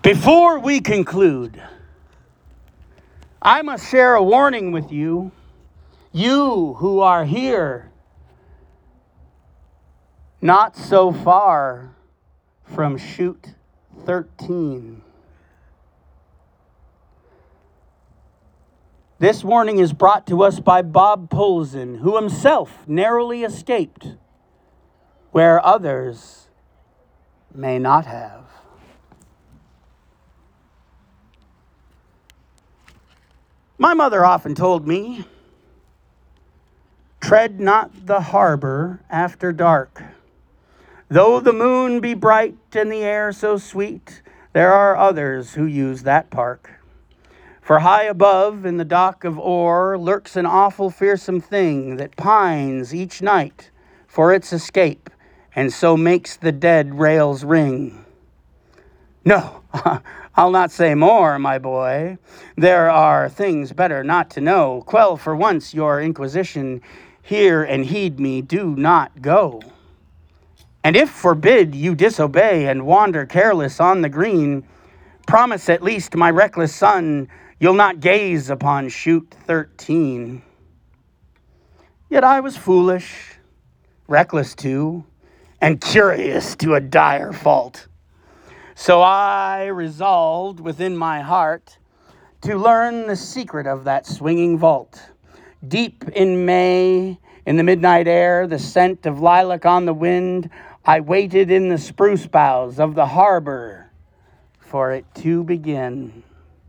Before we conclude, I must share a warning with you, you who are here, not so far from Chute 13. This warning is brought to us by Bob Polzin, who himself narrowly escaped where others may not have. My mother often told me, tread not the harbor after dark. Though the moon be bright and the air so sweet, there are others who use that park. For high above in the dock of ore lurks an awful fearsome thing that pines each night for its escape, and so makes the dead rails ring. No, I'll not say more, my boy. There are things better not to know. Quell for once your inquisition. Hear and heed me, do not go. And if forbid you disobey and wander careless on the green, promise at least, my reckless son, you'll not gaze upon Chute 13. Yet I was foolish, reckless too, and curious to a dire fault. So I resolved within my heart to learn the secret of that swinging vault. Deep in May, in the midnight air, the scent of lilac on the wind, I waited in the spruce boughs of the harbor for it to begin.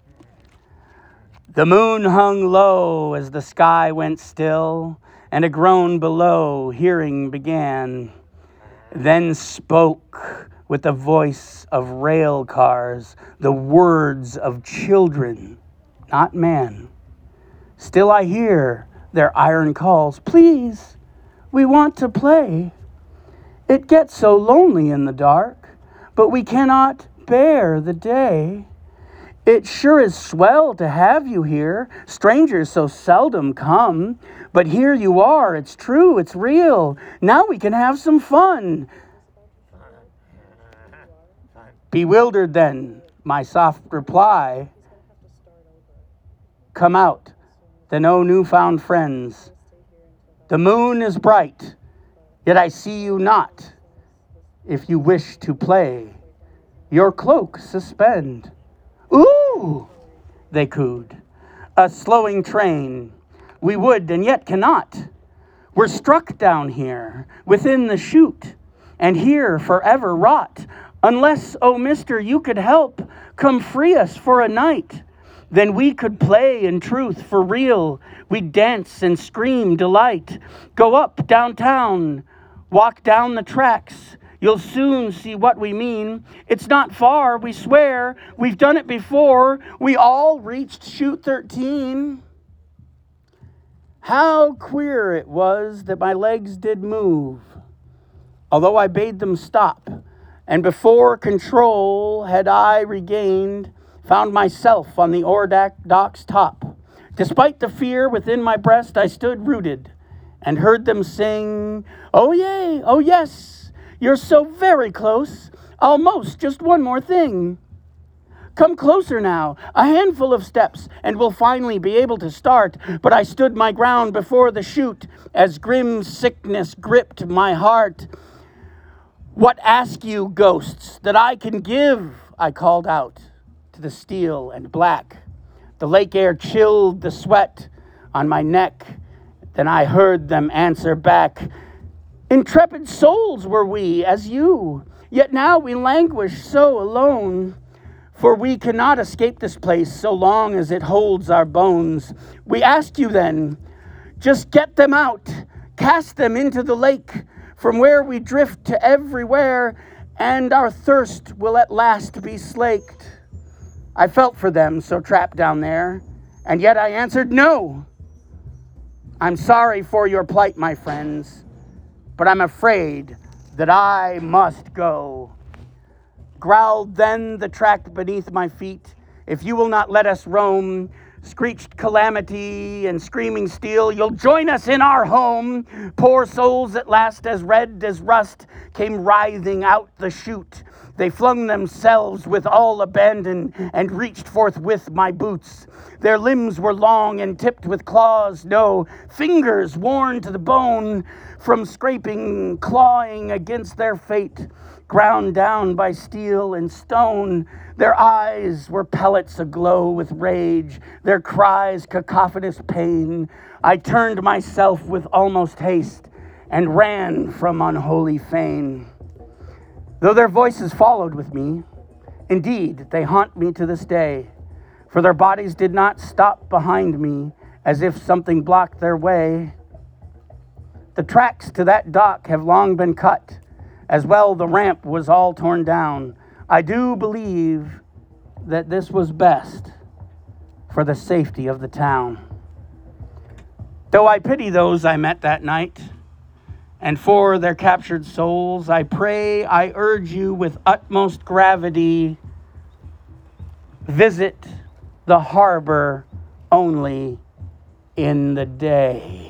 The moon hung low as the sky went still, and a groan below hearing began. Then spoke with the voice of rail cars the words of children, not man. Still I hear their iron calls, please, we want to play. It gets so lonely in the dark, but we cannot bear the day. It sure is swell to have you here. Strangers so seldom come. But here you are. It's true. It's real. Now we can have some fun. Bewildered then, my soft reply. Come out, then oh newfound friends. The moon is bright, yet I see you not. If you wish to play, your cloak suspend. Ooh, they cooed. A slowing train. We would and yet cannot. We're struck down here within the chute, and here forever rot. Unless, oh mister, you could help, come free us for a night. Then we could play in truth for real. We'd dance and scream delight. Go up downtown, walk down the tracks. You'll soon see what we mean. It's not far, we swear. We've done it before. We all reached Chute 13. How queer it was that my legs did move, although I bade them stop. And before control had I regained, found myself on the ore dock's top. Despite the fear within my breast, I stood rooted and heard them sing, oh yay, oh yes. You're so very close. Almost just one more thing. Come closer now, a handful of steps, and we'll finally be able to start. But I stood my ground before the chute as grim sickness gripped my heart. What ask you, ghosts, that I can give? I called out to the steel and black. The lake air chilled the sweat on my neck. Then I heard them answer back. Intrepid souls were we, as you, yet now we languish so alone. For we cannot escape this place so long as it holds our bones. We ask you then, just get them out, cast them into the lake, from where we drift to everywhere, and our thirst will at last be slaked. I felt for them so trapped down there, and yet I answered no. I'm sorry for your plight, my friends, but I'm afraid that I must go. Growled then the track beneath my feet. If you will not let us roam, screeched calamity and screaming steel, you'll join us in our home. Poor souls at last as red as rust came writhing out the chute. They flung themselves with all abandon and reached forthwith my boots. Their limbs were long and tipped with claws, no, fingers worn to the bone from scraping, clawing against their fate, ground down by steel and stone. Their eyes were pellets aglow with rage, their cries cacophonous pain. I turned myself with almost haste and ran from unholy fane. Though their voices followed with me, indeed, they haunt me to this day, for their bodies did not stop behind me as if something blocked their way. The tracks to that dock have long been cut, as well the ramp was all torn down. I do believe that this was best for the safety of the town. Though I pity those I met that night, and for their captured souls, I pray, I urge you with utmost gravity, visit the harbor only in the day.